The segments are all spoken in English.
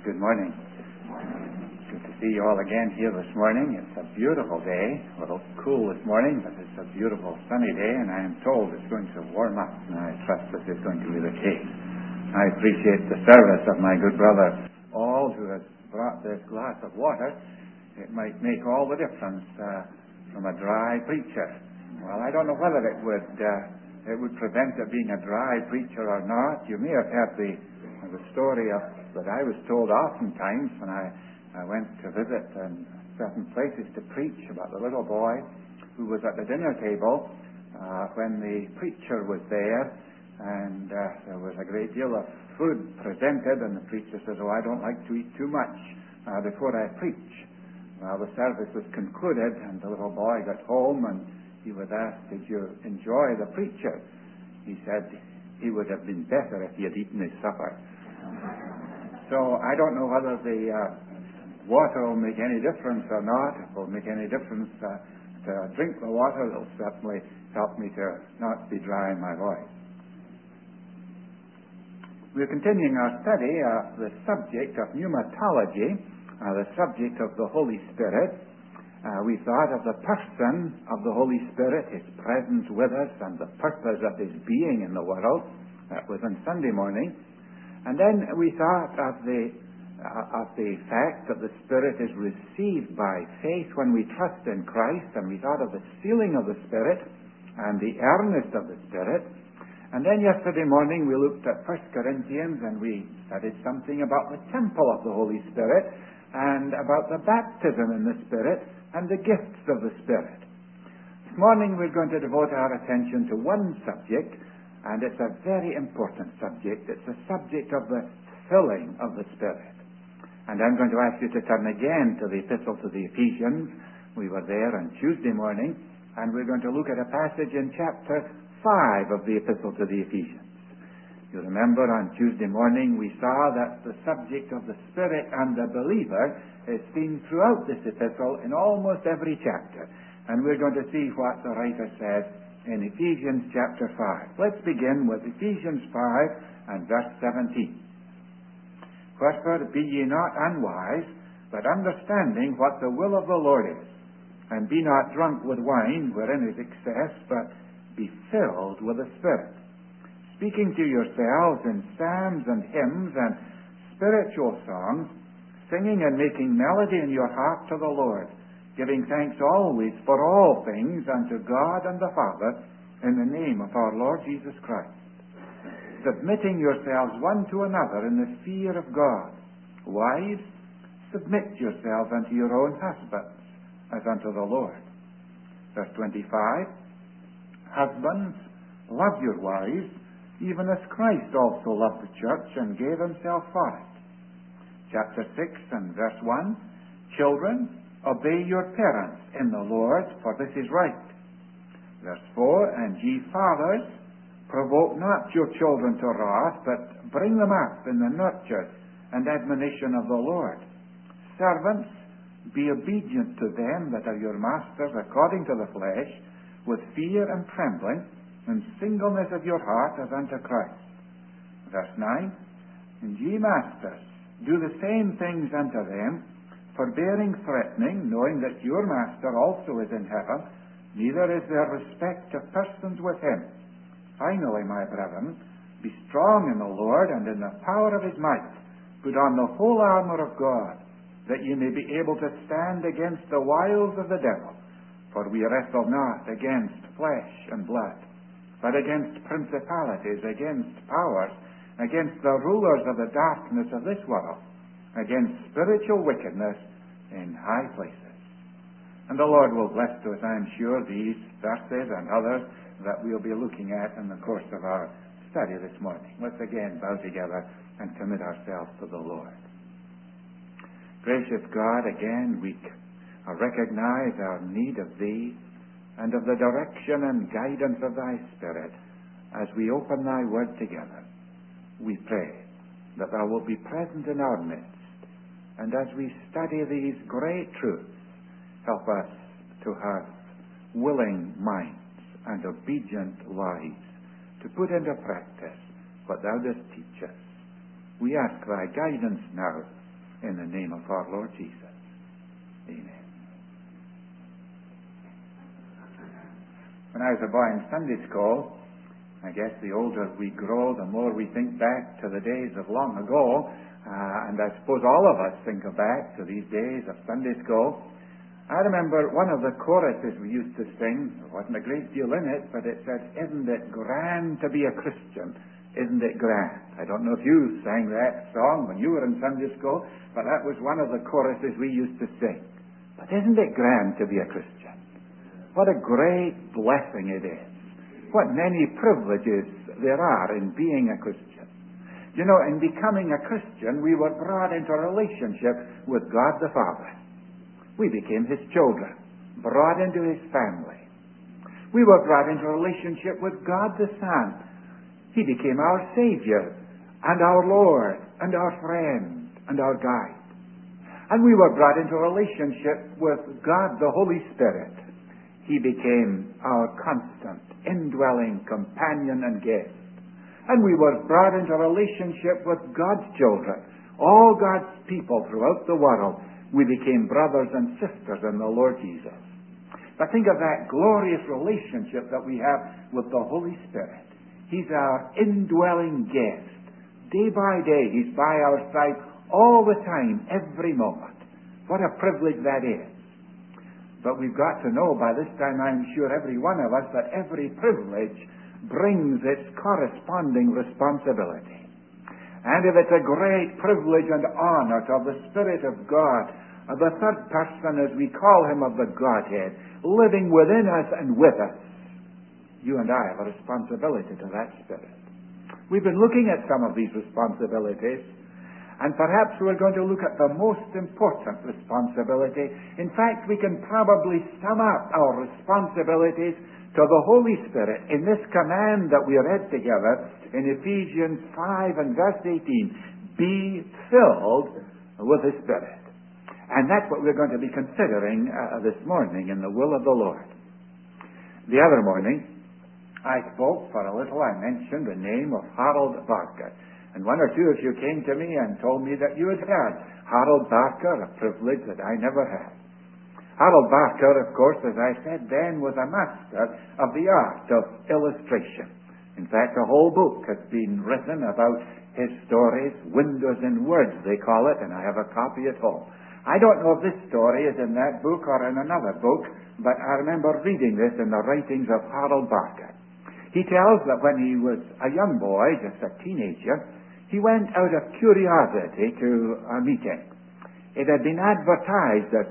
Good morning. Good to see you all again here this morning. It's a beautiful day. A little cool this morning, but it's a beautiful sunny day, and I am told it's going to warm up, and I trust this is going to be the case. I appreciate the service of my good brother, all who has brought this glass of water. It might make all the difference from a dry preacher. Well, I don't know whether it would prevent it being a dry preacher or not. You may have heard the story that I was told oftentimes when I went to visit certain places to preach about the little boy who was at the dinner table when the preacher was there, and there was a great deal of food presented, and the preacher says, "Oh, I don't like to eat too much before I preach." Well, the service was concluded, and the little boy got home, and he was asked, "Did you enjoy the preacher?" He said he would have been better if he had eaten his supper. So I don't know whether the water will make any difference or not. If it will make any difference to drink the water, it will certainly help me to not be dry in my voice. We're continuing our study of the subject of pneumatology, the subject of the Holy Spirit. We thought of the person of the Holy Spirit, His presence with us, and the purpose of His being in the world. That was on Sunday morning. And then we thought of the fact that the Spirit is received by faith when we trust in Christ, and we thought of the sealing of the Spirit and the earnest of the Spirit. And then yesterday morning we looked at 1 Corinthians, and we studied something about the temple of the Holy Spirit and about the baptism in the Spirit and the gifts of the Spirit. This morning we're going to devote our attention to one subject, and it's a very important subject. It's the subject of the filling of the Spirit. And I'm going to ask you to turn again to the Epistle to the Ephesians. We were there on Tuesday morning, and we're going to look at a passage in chapter 5 of the Epistle to the Ephesians. You remember on Tuesday morning we saw that the subject of the Spirit and the believer is seen throughout this epistle in almost every chapter. And we're going to see what the writer says in Ephesians chapter 5. Let's begin with Ephesians 5 and verse 17. "Wherefore be ye not unwise, but understanding what the will of the Lord is. And be not drunk with wine, wherein is excess, but be filled with the Spirit, speaking to yourselves in psalms and hymns and spiritual songs, singing and making melody in your heart to the Lord, giving thanks always for all things unto God and the Father, in the name of our Lord Jesus Christ, submitting yourselves one to another in the fear of God. Wives, submit yourselves unto your own husbands, as unto the Lord." Verse 25, "Husbands, love your wives, even as Christ also loved the church and gave himself for it." Chapter 6 and verse 1, "Children, obey your parents in the Lord, for this is right." Verse 4, "And ye fathers, provoke not your children to wrath, but bring them up in the nurture and admonition of the Lord. Servants, be obedient to them that are your masters according to the flesh, with fear and trembling, and singleness of your heart as unto Christ." Verse 9, "And ye masters, do the same things unto them, forbearing threatening, knowing that your master also is in heaven, neither is there respect of persons with him. Finally, my brethren, be strong in the Lord and in the power of his might. Put on the whole armor of God, that ye may be able to stand against the wiles of the devil. For we wrestle not against flesh and blood, but against principalities, against powers, against the rulers of the darkness of this world, against spiritual wickedness in high places." And the Lord will bless to us, I am sure, these verses and others that we'll be looking at in the course of our study this morning. Let's again bow together and commit ourselves to the Lord. Gracious God, again we recognize our need of Thee and of the direction and guidance of Thy Spirit as we open Thy Word together. We pray that Thou wilt be present in our midst, and as we study these great truths, help us to have willing minds and obedient lives to put into practice what Thou dost teach us. We ask Thy guidance now in the name of our Lord Jesus. Amen. When I was a boy in Sunday school, I guess the older we grow, the more we think back to the days of long ago. And I suppose all of us think back to these days of Sunday school. I remember one of the choruses we used to sing. There wasn't a great deal in it, but it said, "Isn't it grand to be a Christian? Isn't it grand?" I don't know if you sang that song when you were in Sunday school, but that was one of the choruses we used to sing. But isn't it grand to be a Christian? What a great blessing it is. What many privileges there are in being a Christian. You know, in becoming a Christian, we were brought into a relationship with God the Father. We became His children, brought into His family. We were brought into a relationship with God the Son. He became our Savior and our Lord and our friend and our guide. And we were brought into a relationship with God the Holy Spirit. He became our constant, indwelling companion and guest. And we were brought into a relationship with God's children, all God's people throughout the world. We became brothers and sisters in the Lord Jesus. But think of that glorious relationship that we have with the Holy Spirit. He's our indwelling guest. Day by day, He's by our side all the time, every moment. What a privilege that is. But we've got to know by this time, I'm sure every one of us, that every privilege brings its corresponding responsibility. And if it's a great privilege and honor to have the Spirit of God, the third person, as we call Him, of the Godhead, living within us and with us, you and I have a responsibility to that Spirit. We've been looking at some of these responsibilities, and perhaps we're going to look at the most important responsibility. In fact, we can probably sum up our responsibilities to the Holy Spirit in this command that we read together in Ephesians 5 and verse 18. Be filled with the Spirit. And that's what we're going to be considering this morning in the will of the Lord. The other morning, I spoke for a little. I mentioned the name of Harold Barker. And one or two of you came to me and told me that you had heard Harold Barker, a privilege that I never had. Harold Barker, of course, as I said then, was a master of the art of illustration. In fact, a whole book has been written about his stories, Windows in Words, they call it, and I have a copy at home. I don't know if this story is in that book or in another book, but I remember reading this in the writings of Harold Barker. He tells that when he was a young boy, just a teenager, he went out of curiosity to a meeting. It had been advertised as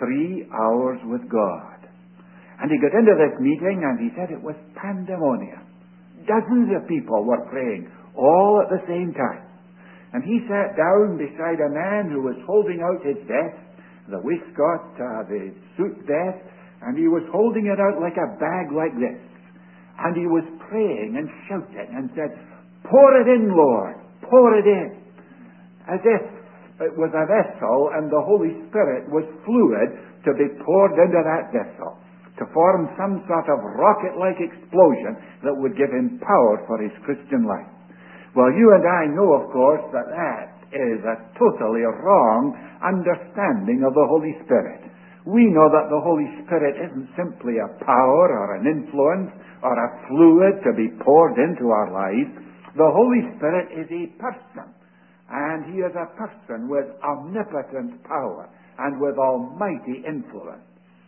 3 hours with God. And he got into this meeting and he said it was pandemonium. Dozens of people were praying all at the same time. And he sat down beside a man who was holding out his vest, the waistcoat, the suit vest, and he was holding it out like a bag like this. And he was praying and shouting and said, "Pour it in, Lord, pour it in." As if it was a vessel and the Holy Spirit was fluid to be poured into that vessel, to form some sort of rocket-like explosion that would give him power for his Christian life. Well, you and I know, of course, that that is a totally wrong understanding of the Holy Spirit. We know that the Holy Spirit isn't simply a power or an influence or a fluid to be poured into our lives. The Holy Spirit is a person, and He is a person with omnipotent power and with almighty influence.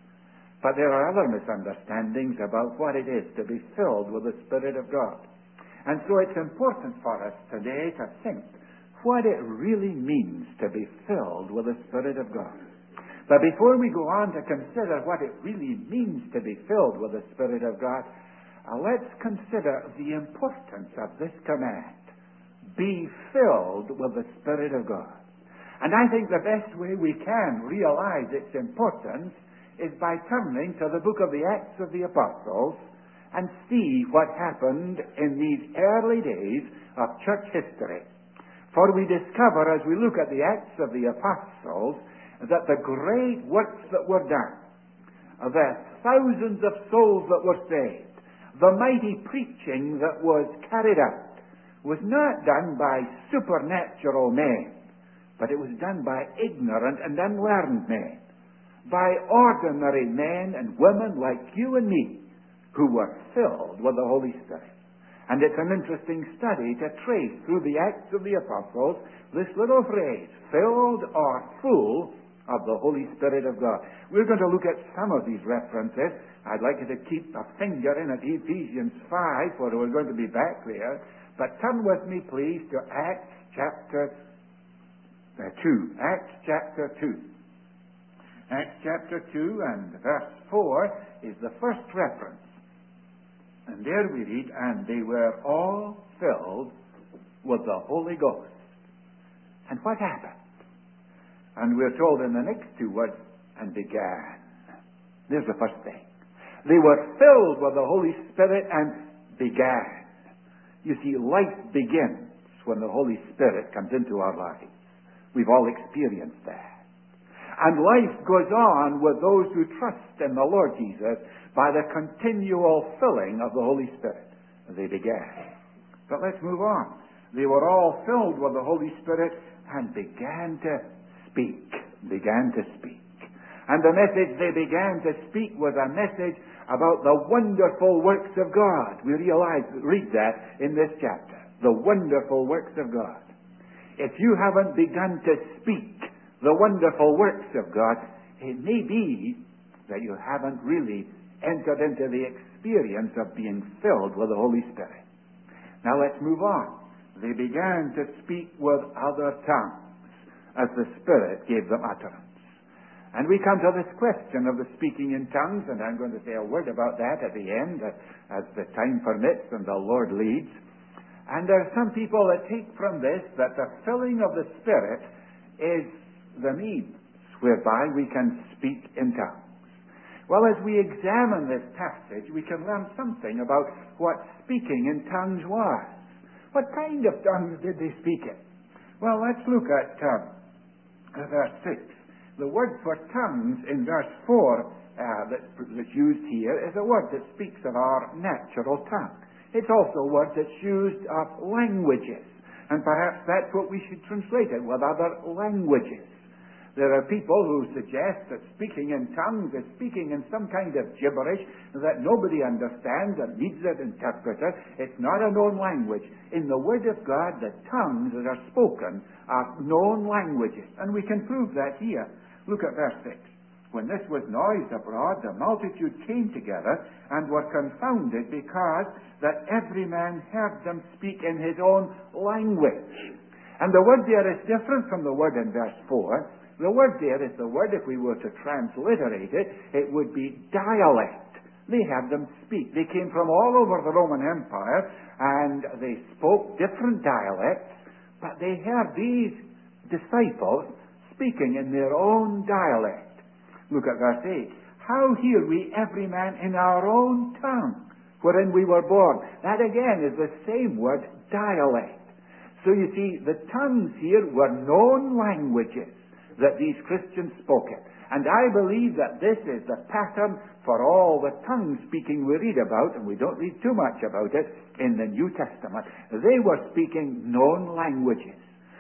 But there are other misunderstandings about what it is to be filled with the Spirit of God. And so it's important for us today to think what it really means to be filled with the Spirit of God. But before we go on to consider what it really means to be filled with the Spirit of God, let's consider the importance of this command. Be filled with the Spirit of God. And I think the best way we can realize its importance is by turning to the book of the Acts of the Apostles and see what happened in these early days of church history. For we discover, as we look at the Acts of the Apostles, that the great works that were done, the thousands of souls that were saved, the mighty preaching that was carried out, was not done by supernatural men, but it was done by ignorant and unlearned men, by ordinary men and women like you and me, who were filled with the Holy Spirit. And it's an interesting study to trace through the Acts of the Apostles this little phrase, filled or full of the Holy Spirit of God. We're going to look at some of these references. I'd like you to keep a finger in at Ephesians 5, for we're going to be back there. But turn with me, please, to Acts chapter 2. Acts chapter 2. Acts chapter 2 and verse 4 is the first reference. And there we read, and they were all filled with the Holy Ghost. And what happened? And we're told in the next two words, and began. There's the first thing. They were filled with the Holy Spirit and began. You see, life begins when the Holy Spirit comes into our lives. We've all experienced that. And life goes on with those who trust in the Lord Jesus by the continual filling of the Holy Spirit. They began. But let's move on. They were all filled with the Holy Spirit and began to speak. Began to speak. And the message they began to speak was a message about the wonderful works of God. We read that in this chapter. The wonderful works of God. If you haven't begun to speak the wonderful works of God, it may be that you haven't really entered into the experience of being filled with the Holy Spirit. Now let's move on. They began to speak with other tongues as the Spirit gave them utterance. And we come to this question of the speaking in tongues, and I'm going to say a word about that at the end as the time permits and the Lord leads. And there are some people that take from this that the filling of the Spirit is the means whereby we can speak in tongues. Well, as we examine this passage, we can learn something about what speaking in tongues was. What kind of tongues did they speak in? Well, let's look at verse 6. The word for tongues in verse 4 that's used here is a word that speaks of our natural tongue. It's also a word that's used of languages. And perhaps that's what we should translate it with, other languages. There are people who suggest that speaking in tongues is speaking in some kind of gibberish that nobody understands and needs an interpreter. It's not a known language. In the Word of God, the tongues that are spoken are known languages. And we can prove that here. Look at verse 6. When this was noised abroad, the multitude came together and were confounded because that every man heard them speak in his own language. And the word there is different from the word in verse 4. The word there is the word, if we were to transliterate it, it would be dialect. They had them speak. They came from all over the Roman Empire, and they spoke different dialects, but they heard these disciples speaking in their own dialect. Look at verse 8. How hear we every man in our own tongue, wherein we were born? That again is the same word, dialect. So you see, the tongues here were known languages that these Christians spoke in. And I believe that this is the pattern for all the tongue speaking we read about, and we don't read too much about it in the New Testament. They were speaking known languages.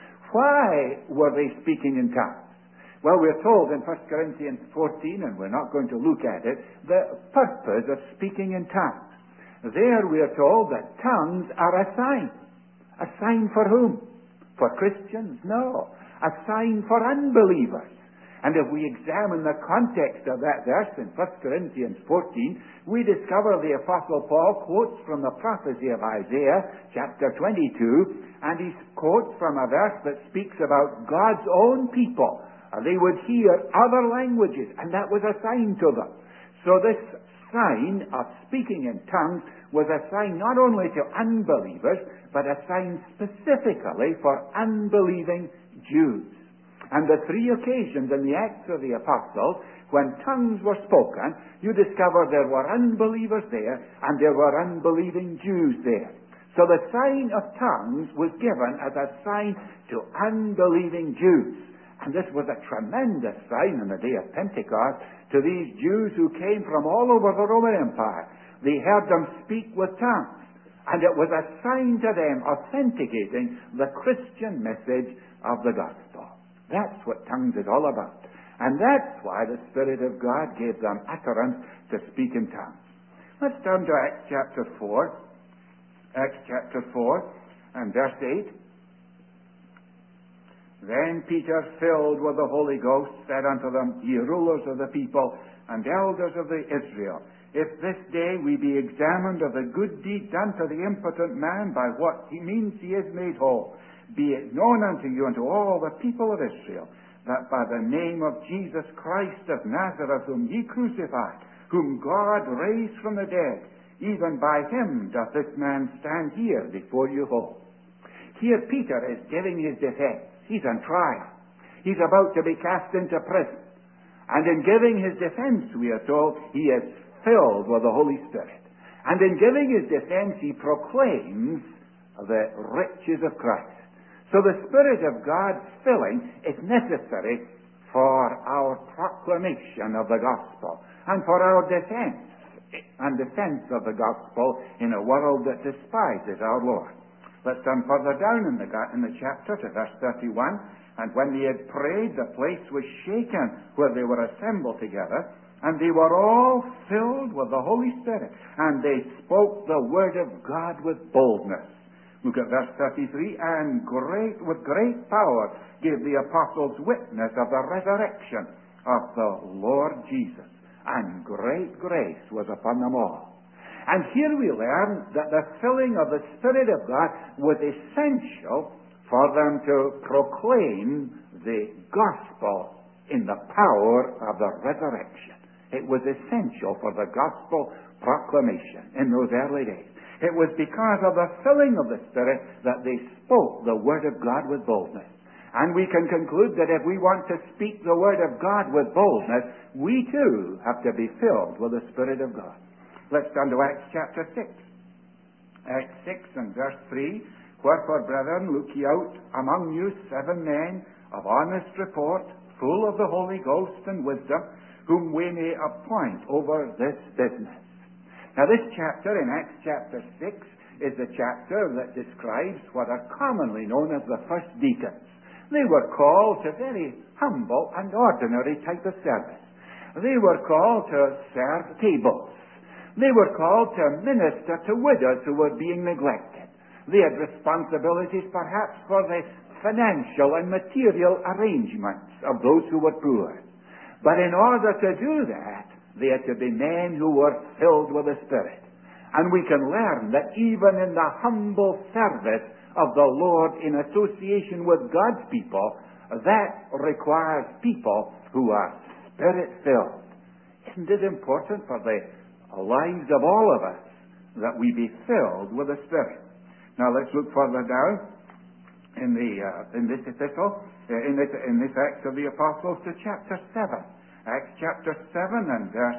Why were they speaking in tongues? Well, we're told in 1 Corinthians 14, and we're not going to look at it, the purpose of speaking in tongues. There we're told that tongues are a sign. A sign for whom? For Christians? No. A sign for unbelievers. And if we examine the context of that verse in 1 Corinthians 14, we discover the Apostle Paul quotes from the prophecy of Isaiah, chapter 22, and he quotes from a verse that speaks about God's own people. They would hear other languages, and that was a sign to them. So this sign of speaking in tongues was a sign not only to unbelievers, but a sign specifically for unbelieving Jews. And the three occasions in the Acts of the Apostles when tongues were spoken, you discover there were unbelievers there and there were unbelieving Jews there. So the sign of tongues was given as a sign to unbelieving Jews. And this was a tremendous sign on the day of Pentecost to these Jews who came from all over the Roman Empire. They heard them speak with tongues. And it was a sign to them authenticating the Christian message of the gospel. That's what tongues is all about. And that's why the Spirit of God gave them utterance to speak in tongues. Let's turn to Acts chapter 4. Acts chapter 4 and verse 8. Then Peter, filled with the Holy Ghost, said unto them, Ye rulers of the people and elders of the Israel, if this day we be examined of the good deed done to the impotent man, by what he means he is made whole, be it known unto you and to all the people of Israel, that by the name of Jesus Christ of Nazareth, whom ye crucified, whom God raised from the dead, even by him doth this man stand here before you whole. Here Peter is giving his defense. He's on trial. He's about to be cast into prison. And in giving his defense, we are told, he is filled with the Holy Spirit. And in giving his defense, he proclaims the riches of Christ. So the Spirit of God's filling is necessary for our proclamation of the gospel and for our defense and defense of the gospel in a world that despises our Lord. Let's turn further down in the chapter to verse 31. And when they had prayed, the place was shaken where they were assembled together, and they were all filled with the Holy Spirit, and they spoke the word of God with boldness. Look at verse 33. And with great power gave the apostles witness of the resurrection of the Lord Jesus, and great grace was upon them all. And here we learn that the filling of the Spirit of God was essential for them to proclaim the gospel in the power of the resurrection. It was essential for the gospel proclamation in those early days. It was because of the filling of the Spirit that they spoke the Word of God with boldness. And we can conclude that if we want to speak the Word of God with boldness, we too have to be filled with the Spirit of God. Let's turn to Acts chapter 6. Acts 6 and verse 3. Wherefore, brethren, look ye out among you 7 men of honest report, full of the Holy Ghost and wisdom, whom we may appoint over this business. Now, this chapter in Acts chapter 6 is the chapter that describes what are commonly known as the first deacons. They were called to very humble and ordinary type of service. They were called to serve tables. They were called to minister to widows who were being neglected. They had responsibilities perhaps for the financial and material arrangements of those who were poor. But in order to do that, they had to be men who were filled with the Spirit. And we can learn that even in the humble service of the Lord in association with God's people, that requires people who are Spirit-filled. Isn't it important for the lives of all of us that we be filled with the Spirit? Now let's look further down in this epistle, in this Acts of the Apostles, to chapter 7. Acts chapter 7 and verse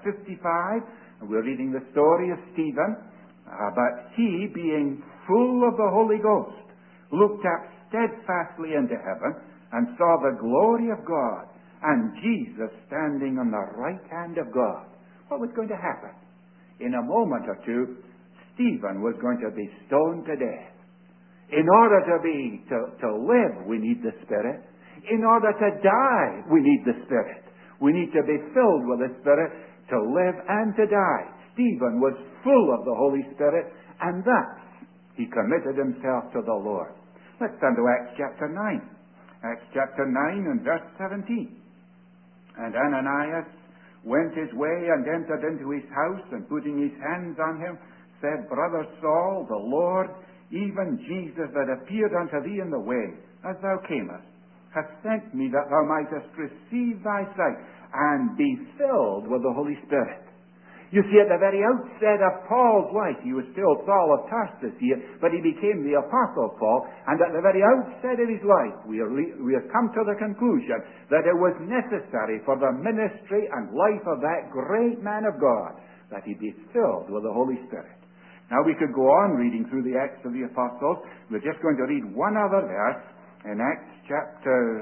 55. We're reading the story of Stephen. But he, being full of the Holy Ghost, looked up steadfastly into heaven and saw the glory of God and Jesus standing on the right hand of God. What was going to happen? In a moment or two, Stephen was going to be stoned to death. In order to live, we need the Spirit. In order to die, we need the Spirit. We need to be filled with the Spirit to live and to die. Stephen was full of the Holy Spirit, and thus he committed himself to the Lord. Let's turn to Acts chapter 9. Acts chapter 9 and verse 17. And Ananias went his way and entered into his house, and putting his hands on him, said, Brother Saul, the Lord, even Jesus that appeared unto thee in the way, as thou camest, hath sent me that thou mightest receive thy sight and be filled with the Holy Spirit. You see, at the very outset of Paul's life, he was still Saul of Tarsus here, but he became the Apostle Paul, and at the very outset of his life, we have come to the conclusion that it was necessary for the ministry and life of that great man of God that he be filled with the Holy Spirit. Now we could go on reading through the Acts of the Apostles. We're just going to read one other verse in Acts chapter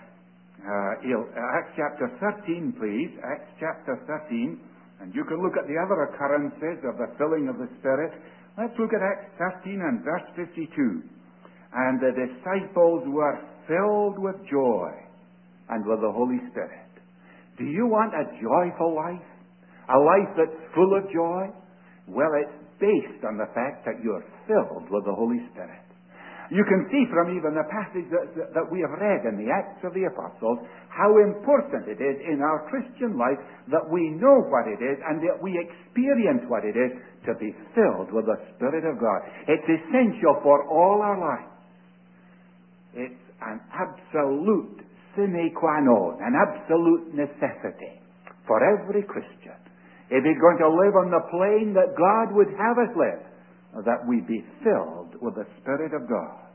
13, please. Acts chapter 13. And you can look at the other occurrences of the filling of the Spirit. Let's look at Acts 13 and verse 52. And the disciples were filled with joy and with the Holy Spirit. Do you want a joyful life? A life that's full of joy? Well, it's based on the fact that you're filled with the Holy Spirit. You can see from even the passage that we have read in the Acts of the Apostles how important it is in our Christian life that we know what it is and that we experience what it is to be filled with the Spirit of God. It's essential for all our lives. It's an absolute sine qua non, an absolute necessity for every Christian. If he's going to live on the plane that God would have us live, that we be filled with the Spirit of God.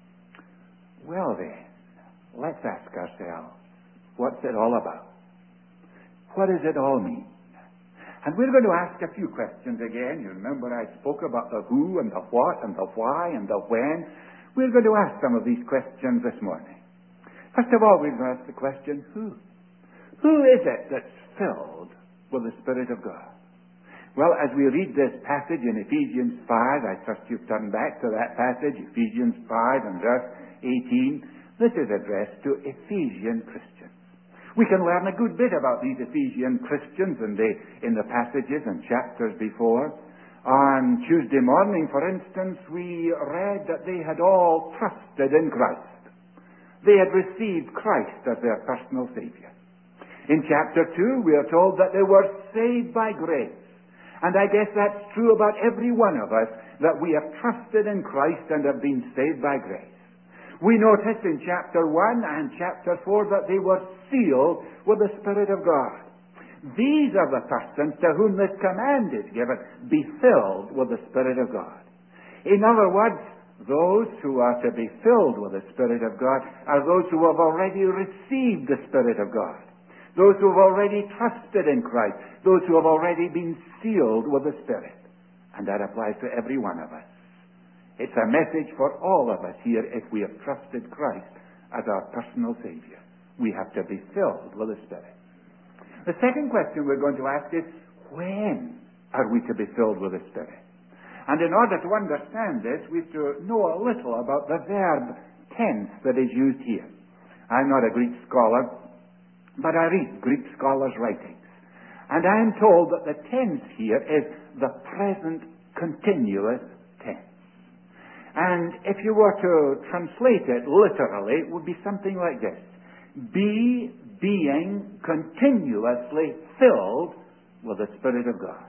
Well then, let's ask ourselves, what's it all about? What does it all mean? And we're going to ask a few questions again. You remember I spoke about the who and the what and the why and the when. We're going to ask some of these questions this morning. First of all, we're going to ask the question, who? Who is it that's filled with the Spirit of God? Well, as we read this passage in Ephesians 5, I trust you've turned back to that passage, Ephesians 5 and verse 18. This is addressed to Ephesian Christians. We can learn a good bit about these Ephesian Christians in the passages and chapters before. On Tuesday morning, for instance, we read that they had all trusted in Christ. They had received Christ as their personal Savior. In chapter 2, we are told that they were saved by grace. And I guess that's true about every one of us, that we have trusted in Christ and have been saved by grace. We notice in chapter 1 and chapter 4 that they were sealed with the Spirit of God. These are the persons to whom this command is given, be filled with the Spirit of God. In other words, those who are to be filled with the Spirit of God are those who have already received the Spirit of God. Those who have already trusted in Christ. Those who have already been sealed with the Spirit. And that applies to every one of us. It's a message for all of us here if we have trusted Christ as our personal Savior. We have to be filled with the Spirit. The second question we're going to ask is, when are we to be filled with the Spirit? And in order to understand this, we have to know a little about the verb tense that is used here. I'm not a Greek scholar, but I read Greek scholars' writings. And I am told that the tense here is the present continuous tense. And if you were to translate it literally, it would be something like this. Be being continuously filled with the Spirit of God.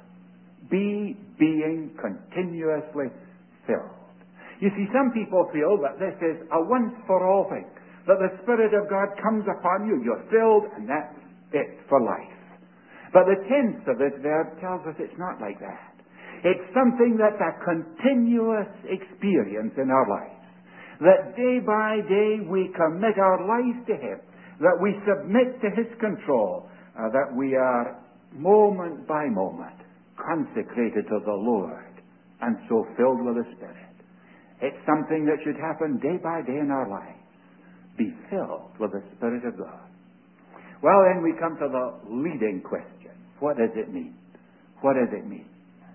Be being continuously filled. You see, some people feel that this is a once-for-all thing. That the Spirit of God comes upon you, you're filled, and that's it for life. But the tense of this verb tells us it's not like that. It's something that's a continuous experience in our lives. That day by day we commit our lives to Him. That we submit to His control. That we are moment by moment consecrated to the Lord and so filled with the Spirit. It's something that should happen day by day in our lives. Be filled with the Spirit of God. Well, then we come to the leading question. What does it mean? What does it mean?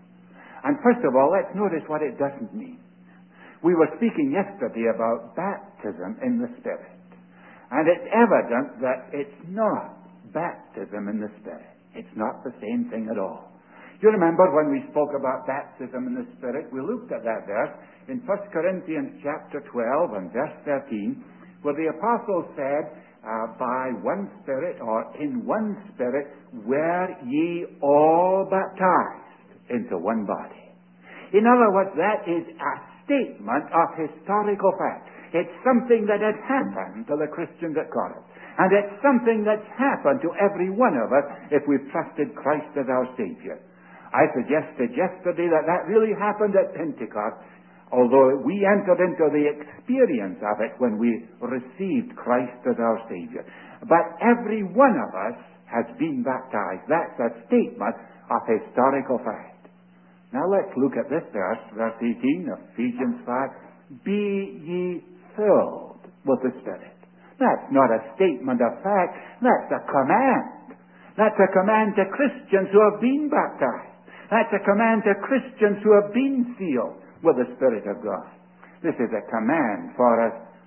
And first of all, let's notice what it doesn't mean. We were speaking yesterday about baptism in the Spirit. And it's evident that it's not baptism in the Spirit. It's not the same thing at all. You remember when we spoke about baptism in the Spirit, we looked at that verse in 1 Corinthians chapter 12 and verse 13, where the apostle said, by one Spirit or in one Spirit were ye all baptized into one body. In other words, that is a statement of historical fact. It's something that had happened to the Christians at Corinth. And it's something that's happened to every one of us if we've trusted Christ as our Savior. I suggested yesterday that really happened at Pentecost, although we entered into the experience of it when we received Christ as our Savior. But every one of us has been baptized. That's a statement of historical fact. Now let's look at this verse, verse 18 of Ephesians 5. Be ye filled with the Spirit. That's not a statement of fact. That's a command. That's a command to Christians who have been baptized. That's a command to Christians who have been sealed with the Spirit of God. This is a command for us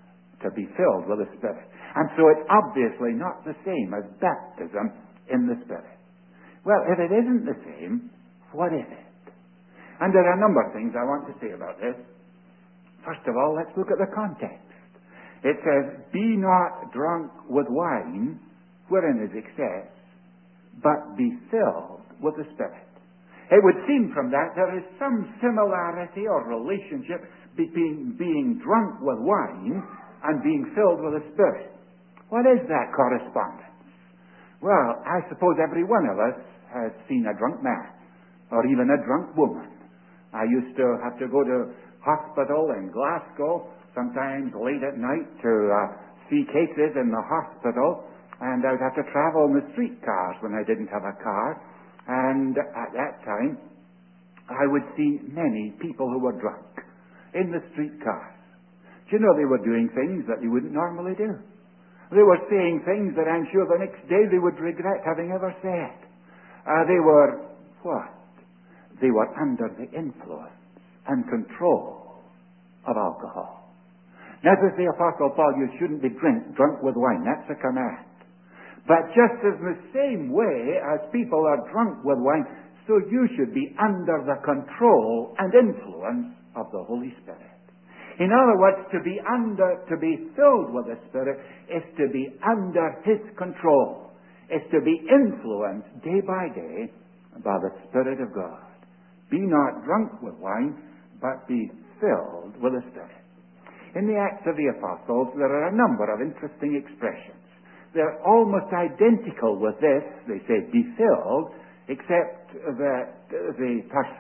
to be filled with the Spirit. And so it's obviously not the same as baptism in the Spirit. Well, if it isn't the same, what is it? And there are a number of things I want to say about this. First of all, let's look at the context. It says, be not drunk with wine, wherein is excess, but be filled with the Spirit. It would seem from that there is some similarity or relationship between being drunk with wine and being filled with the Spirit. What is that correspondence? Well, I suppose every one of us has seen a drunk man or even a drunk woman. I used to have to go to hospital in Glasgow, sometimes late at night, to see cases in the hospital, and I would have to travel in the streetcars when I didn't have a car. And at that time, I would see many people who were drunk in the streetcars. Do you know they were doing things that they wouldn't normally do? They were saying things that I'm sure the next day they would regret having ever said. They were what? They were under the influence and control of alcohol. Now, as the Apostle Paul, you shouldn't be drunk with wine. That's a command. But just as in the same way as people are drunk with wine, so you should be under the control and influence of the Holy Spirit. In other words, to be filled with the Spirit is to be under His control. Is to be influenced day by day by the Spirit of God. Be not drunk with wine, but be filled with the Spirit. In the Acts of the Apostles, there are a number of interesting expressions. They're almost identical with this. They say, be filled, except that the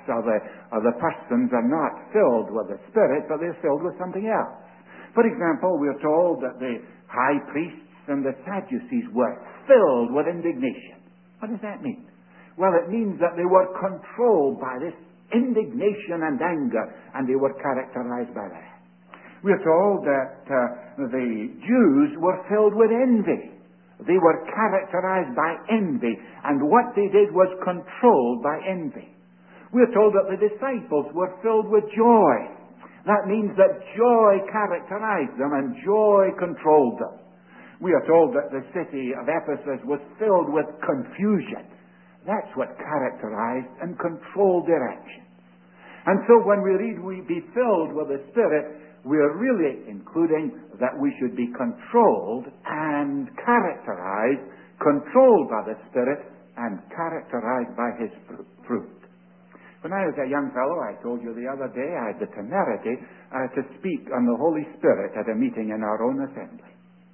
persons are not filled with the Spirit, but they're filled with something else. For example, we're told that the high priests and the Sadducees were filled with indignation. What does that mean? Well, it means that they were controlled by this indignation and anger, and they were characterized by that. We're told that the Jews were filled with envy. They were characterized by envy, and what they did was controlled by envy. We're told that the disciples were filled with joy. That means that joy characterized them and joy controlled them. We are told that the city of Ephesus was filled with confusion. That's what characterized and controlled their actions. And so when we read we be filled with the Spirit, we're really including that we should be controlled and characterized, controlled by the Spirit and characterized by His fruit. When I was a young fellow, I told you the other day, I had the temerity to speak on the Holy Spirit at a meeting in our own assembly.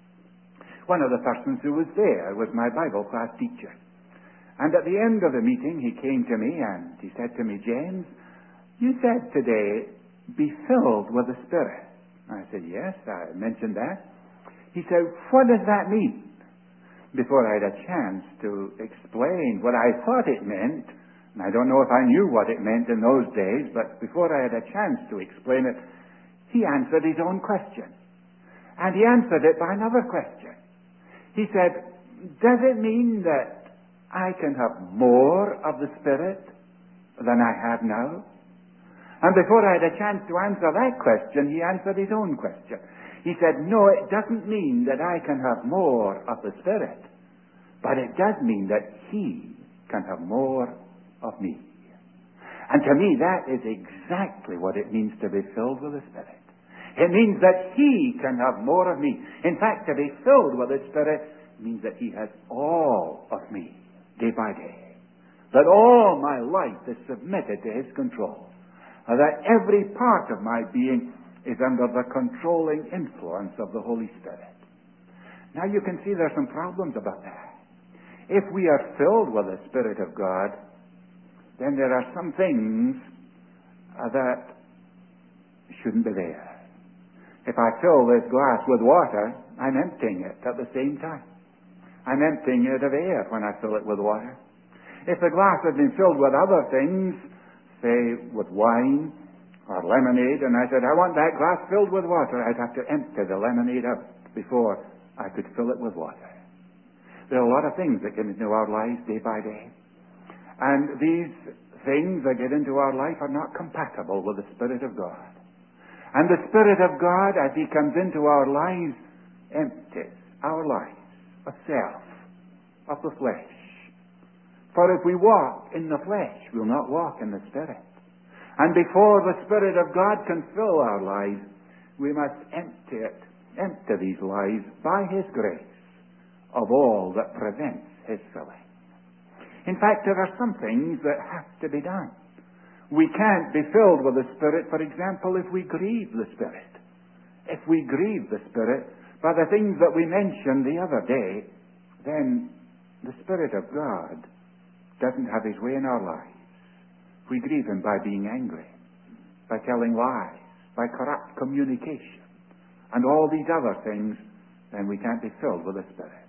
One of the persons who was there was my Bible class teacher. And at the end of the meeting, he came to me and he said to me, James, you said today, be filled with the Spirit. I said, yes, I mentioned that. He said, what does that mean? Before I had a chance to explain what I thought it meant, and I don't know if I knew what it meant in those days, but before I had a chance to explain it, he answered his own question. And he answered it by another question. He said, does it mean that I can have more of the Spirit than I have now? And before I had a chance to answer that question, he answered his own question. He said, no, it doesn't mean that I can have more of the Spirit, but it does mean that He can have more of me. And to me, that is exactly what it means to be filled with the Spirit. It means that He can have more of me. In fact, to be filled with the Spirit means that He has all of me, day by day. That all my life is submitted to His control. That every part of my being is under the controlling influence of the Holy Spirit. Now you can see there are some problems about that. If we are filled with the Spirit of God, then there are some things that shouldn't be there. If I fill this glass with water, I'm emptying it at the same time. I'm emptying it of air when I fill it with water. If the glass had been filled with other things, say with wine or lemonade, and I said, I want that glass filled with water, I'd have to empty the lemonade out before I could fill it with water. There are a lot of things that get into our lives day by day. And these things that get into our life are not compatible with the Spirit of God. And the Spirit of God, as He comes into our lives, empties our lives of self, of the flesh. For if we walk in the flesh, we'll not walk in the Spirit. And before the Spirit of God can fill our lives, we must empty these lives by His grace of all that prevents His filling. In fact, there are some things that have to be done. We can't be filled with the Spirit, for example, if we grieve the Spirit. If we grieve the Spirit by the things that we mentioned the other day, then the Spirit of God doesn't have His way in our lives. We grieve Him by being angry, by telling lies, by corrupt communication, and all these other things, then we can't be filled with the Spirit.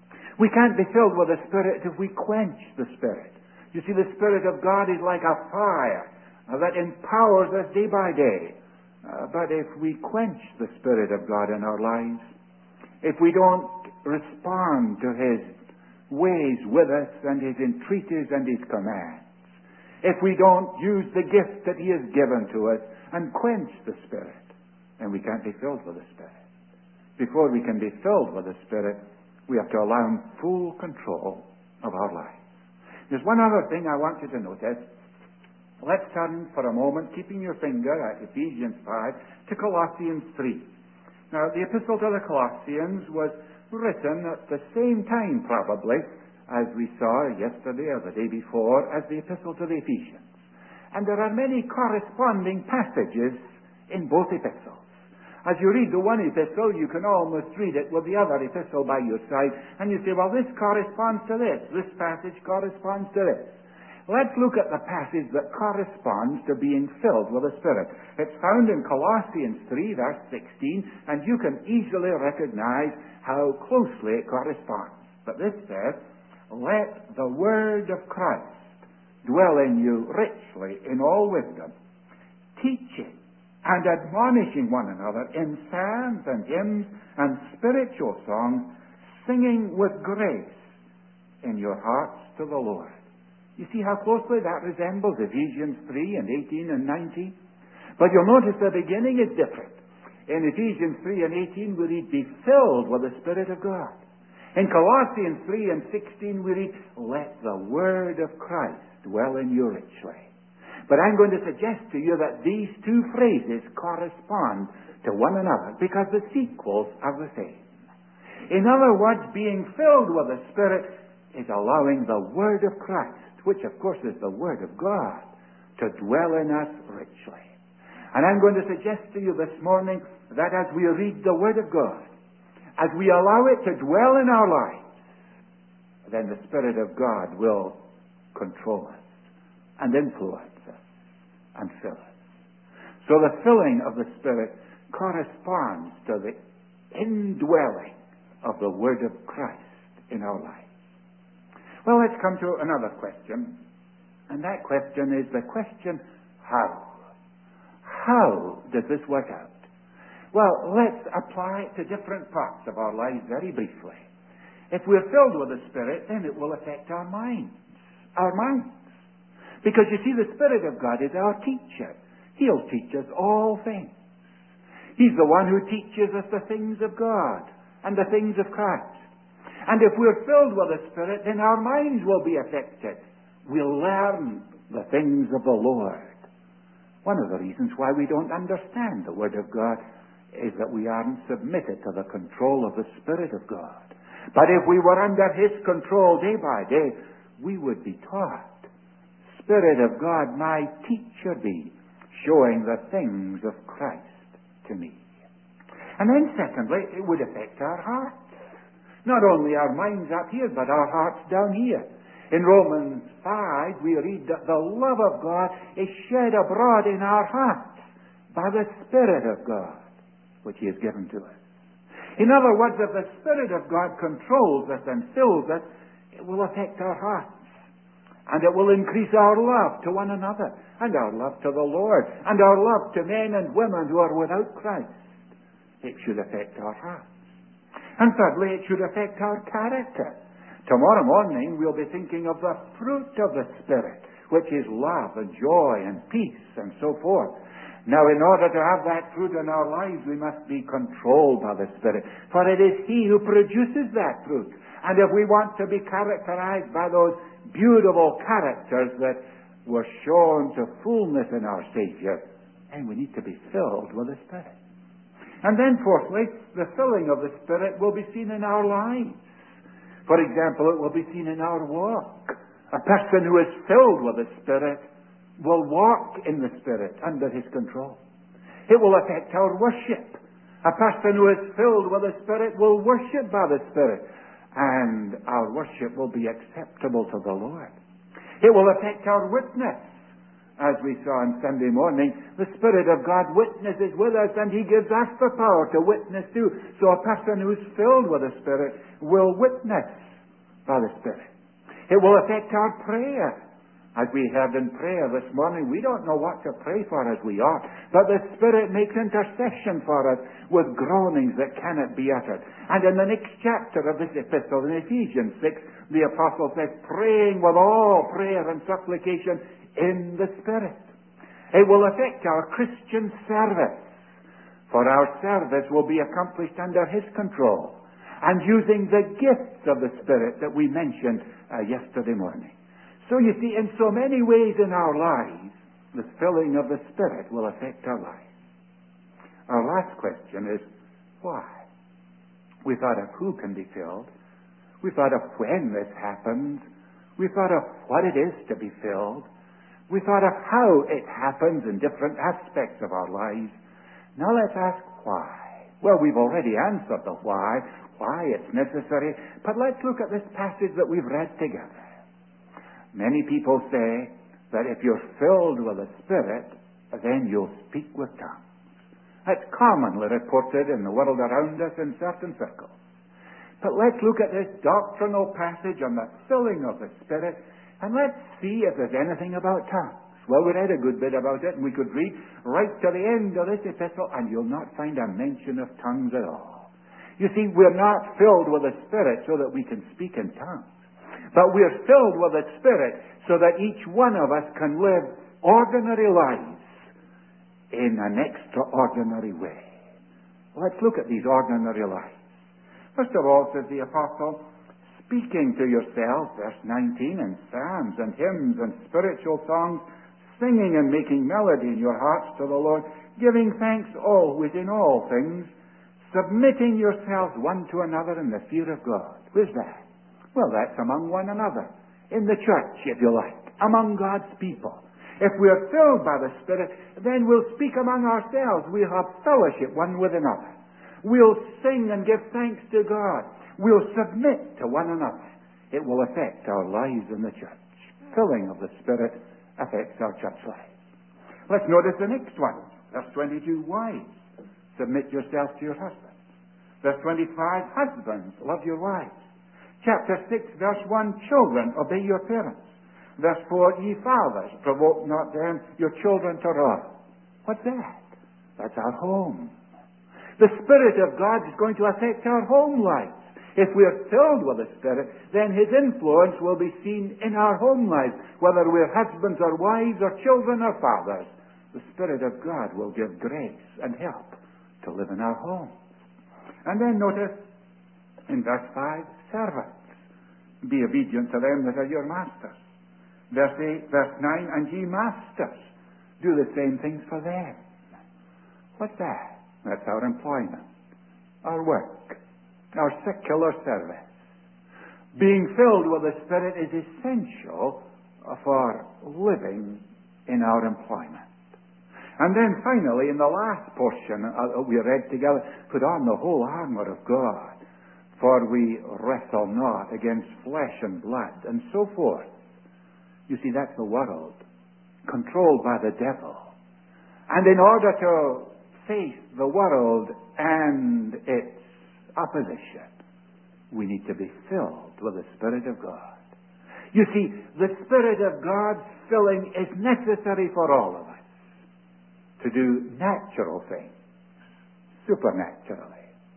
We can't be filled with the Spirit if we quench the Spirit. You see, the Spirit of God is like a fire that empowers us day by day. But if we quench the Spirit of God in our lives, if we don't respond to His ways with us and His entreaties and His commands, if we don't use the gift that He has given to us and quench the Spirit, then we can't be filled with the Spirit. Before we can be filled with the Spirit, we have to allow Him full control of our lives. There's one other thing I want you to notice. Let's turn for a moment, keeping your finger at Ephesians 5, to Colossians 3. Now, the Epistle to the Colossians was written at the same time, probably, as we saw yesterday or the day before, as the Epistle to the Ephesians. And there are many corresponding passages in both epistles. As you read the one epistle, you can almost read it with the other epistle by your side, and you say, well, this corresponds to this passage corresponds to this. Let's look at the passage that corresponds to being filled with the Spirit. It's found in Colossians 3, verse 16, and you can easily recognize how closely it corresponds. But this says, let the word of Christ dwell in you richly in all wisdom, teaching and admonishing one another in psalms and hymns and spiritual songs, singing with grace in your hearts to the Lord. You see how closely that resembles Ephesians 3 and 18 and 19? But you'll notice the beginning is different. In Ephesians 3 and 18 we read, be filled with the Spirit of God. In Colossians 3 and 16 we read, let the word of Christ dwell in you richly. But I'm going to suggest to you that these two phrases correspond to one another because the sequels are the same. In other words, being filled with the Spirit is allowing the Word of Christ, which of course is the Word of God, to dwell in us richly. And I'm going to suggest to you this morning that as we read the Word of God, as we allow it to dwell in our lives, then the Spirit of God will control us and influence us and fill us. So the filling of the Spirit corresponds to the indwelling of the Word of Christ in our lives. Well, let's come to another question, and that question is the question, how? How does this work out? Well, let's apply it to different parts of our lives very briefly. If we're filled with the Spirit, then it will affect our minds. Our minds. Because you see, the Spirit of God is our teacher. He'll teach us all things. He's the one who teaches us the things of God and the things of Christ. And if we're filled with the Spirit, then our minds will be affected. We'll learn the things of the Lord. One of the reasons why we don't understand the Word of God is that we aren't submitted to the control of the Spirit of God. But if we were under His control day by day, we would be taught. Spirit of God, my teacher be, showing the things of Christ to me. And then secondly, it would affect our hearts. Not only our minds up here, but our hearts down here. In Romans 5, we read that the love of God is shed abroad in our hearts by the Spirit of God, which He has given to us. In other words, if the Spirit of God controls us and fills us, it will affect our hearts. And it will increase our love to one another, and our love to the Lord, and our love to men and women who are without Christ. It should affect our hearts. And thirdly, it should affect our character. Tomorrow morning, we'll be thinking of the fruit of the Spirit, which is love and joy and peace and so forth. Now, in order to have that fruit in our lives, we must be controlled by the Spirit. For it is He who produces that fruit. And if we want to be characterized by those beautiful characters that were shown to fullness in our Savior, then we need to be filled with the Spirit. And then, fourthly, the filling of the Spirit will be seen in our lives. For example, it will be seen in our walk. A person who is filled with the Spirit will walk in the Spirit under His control. It will affect our worship. A person who is filled with the Spirit will worship by the Spirit, and our worship will be acceptable to the Lord. It will affect our witness. As we saw on Sunday morning, the Spirit of God witnesses with us, and He gives us the power to witness too. So a person who is filled with the Spirit will witness by the Spirit. It will affect our prayer. As we heard in prayer this morning, we don't know what to pray for as we ought, but the Spirit makes intercession for us with groanings that cannot be uttered. And in the next chapter of this epistle, in Ephesians 6, the Apostle says, praying with all prayer and supplication in the Spirit. It will affect our Christian service, for our service will be accomplished under His control and using the gifts of the Spirit that we mentioned yesterday morning. So you see, in so many ways in our lives, the filling of the Spirit will affect our lives. Our last question is, why? We thought of who can be filled. We thought of when this happens. We thought of what it is to be filled. We thought of how it happens in different aspects of our lives. Now let's ask why. Well, we've already answered the why it's necessary, but let's look at this passage that we've read together. Many people say that if you're filled with the Spirit, then you'll speak with tongues. That's commonly reported in the world around us in certain circles. But let's look at this doctrinal passage on the filling of the Spirit, and let's see if there's anything about tongues. Well, we read a good bit about it, and we could read right to the end of this epistle, and you'll not find a mention of tongues at all. You see, we're not filled with the Spirit so that we can speak in tongues. But we're filled with the Spirit so that each one of us can live ordinary lives in an extraordinary way. Let's look at these ordinary lives. First of all, says the Apostle, speaking to yourselves, verse 19, in psalms and hymns and spiritual songs, singing and making melody in your hearts to the Lord, giving thanks always in all things, submitting yourselves one to another in the fear of God. Where's that? Well, that's among one another. In the church, if you like. Among God's people. If we're filled by the Spirit, then we'll speak among ourselves. We'll have fellowship one with another. We'll sing and give thanks to God. We'll submit to one another. It will affect our lives in the church. Filling of the Spirit affects our church life. Let's notice the next one. Verse 22, wives, submit yourselves to your husbands. Verse 25, husbands, love your wives. Chapter 6, verse 1, children, obey your parents. Verse 4, ye fathers, provoke not them your children to wrath. What's that? That's our home. The Spirit of God is going to affect our home lives. If we're filled with the Spirit, then His influence will be seen in our home lives. Whether we're husbands or wives or children or fathers, the Spirit of God will give grace and help to live in our homes. And then notice in verse 5, servants, be obedient to them that are your masters. Verse 8, verse 9, and ye masters, do the same things for them. What's that? That's our employment, our work, our secular service. Being filled with the Spirit is essential for living in our employment. And then finally, in the last portion we read together, put on the whole armor of God. For we wrestle not against flesh and blood, and so forth. You see, that's the world, controlled by the devil. And in order to face the world and its opposition, we need to be filled with the Spirit of God. You see, the Spirit of God's filling is necessary for all of us to do natural things, supernaturally.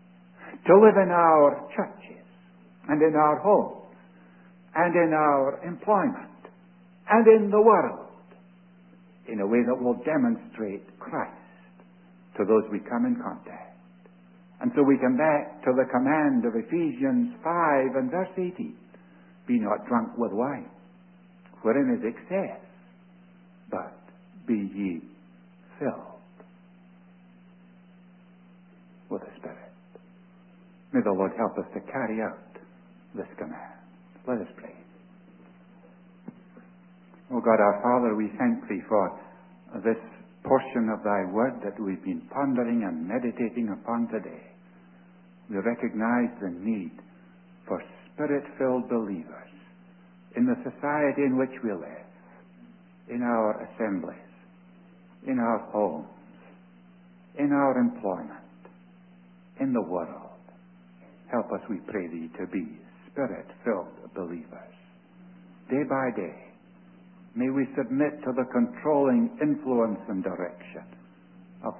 To live in our churches, and in our homes, and in our employment, and in the world, in a way that will demonstrate Christ to those we come in contact. And so we come back to the command of Ephesians 5 and verse 18. Be not drunk with wine, wherein is excess, but be ye filled with the Spirit. May the Lord help us to carry out this command. Let us pray. O God, our Father, we thank Thee for this portion of Thy Word that we've been pondering and meditating upon today. We recognize the need for Spirit-filled believers in the society in which we live, in our assemblies, in our homes, in our employment, in the world. Help us, we pray Thee, to be Spirit-filled believers. Day by day, may we submit to the controlling influence and direction